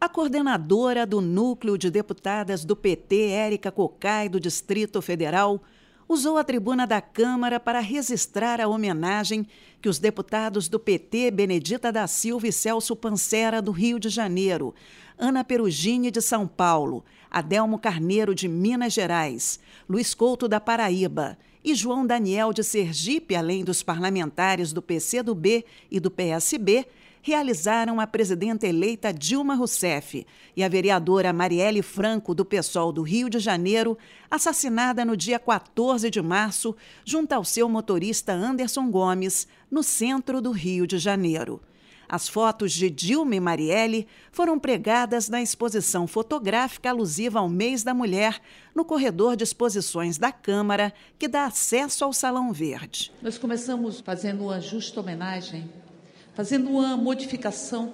A coordenadora do Núcleo de Deputadas do PT, Érica Cocai, do Distrito Federal, usou a tribuna da Câmara para registrar a homenagem que os deputados do PT, Benedita da Silva e Celso Pancera, do Rio de Janeiro, Ana Perugini, de São Paulo, Adelmo Carneiro, de Minas Gerais, Luiz Couto, da Paraíba, e João Daniel, de Sergipe, além dos parlamentares do PCdoB e do PSB, realizaram a presidenta eleita Dilma Rousseff e a vereadora Marielle Franco, do PSOL do Rio de Janeiro, assassinada no dia 14 de março, junto ao seu motorista Anderson Gomes, no centro do Rio de Janeiro. As fotos de Dilma e Marielle foram pregadas na exposição fotográfica alusiva ao Mês da Mulher, no corredor de exposições da Câmara, que dá acesso ao Salão Verde. Nós começamos fazendo uma justa homenagem, fazendo uma modificação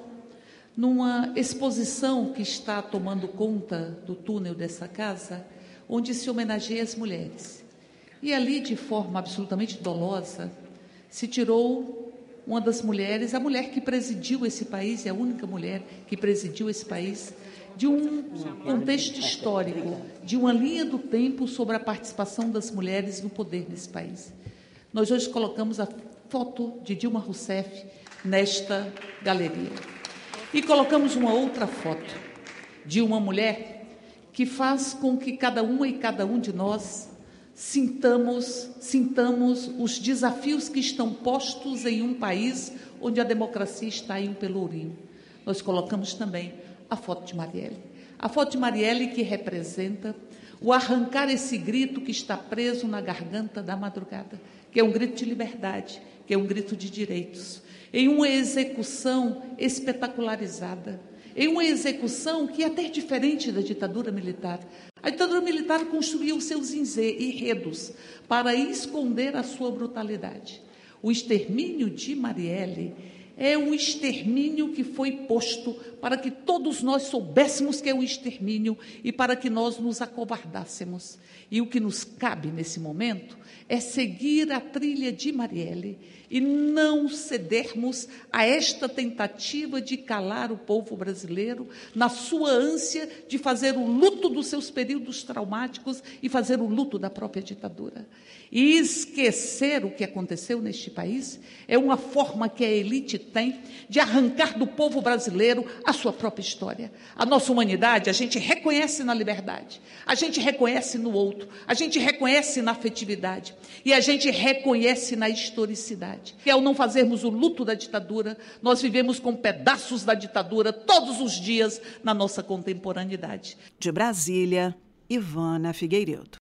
numa exposição que está tomando conta do túnel dessa casa, onde se homenageia as mulheres. E ali, de forma absolutamente dolosa, se tirou uma das mulheres, a mulher que presidiu esse país, é a única mulher que presidiu esse país, de um contexto histórico, de uma linha do tempo sobre a participação das mulheres no poder nesse país. Nós hoje colocamos a foto de Dilma Rousseff nesta galeria. E colocamos uma outra foto de uma mulher que faz com que cada uma e cada um de nós sintamos os desafios que estão postos em um país onde a democracia está em um pelourinho. Nós colocamos também a foto de Marielle. A foto de Marielle que representa o arrancar esse grito que está preso na garganta da madrugada, que é um grito de liberdade, que é um grito de direitos, em uma execução espetacularizada, em uma execução que é até diferente da ditadura militar. A ditadura militar construiu seus enredos para esconder a sua brutalidade. O extermínio de Marielle é um extermínio que foi posto para que todos nós soubéssemos que é um extermínio e para que nós nos acovardássemos. E o que nos cabe nesse momento é seguir a trilha de Marielle e não cedermos a esta tentativa de calar o povo brasileiro na sua ânsia de fazer o luto dos seus períodos traumáticos e fazer o luto da própria ditadura. E esquecer o que aconteceu neste país é uma forma que a elite tem de arrancar do povo brasileiro a sua própria história. A nossa humanidade, a gente reconhece na liberdade, a gente reconhece no outro, a gente reconhece na afetividade e a gente reconhece na historicidade. E ao não fazermos o luto da ditadura, nós vivemos com pedaços da ditadura todos os dias na nossa contemporaneidade. De Brasília, Ivana Figueiredo.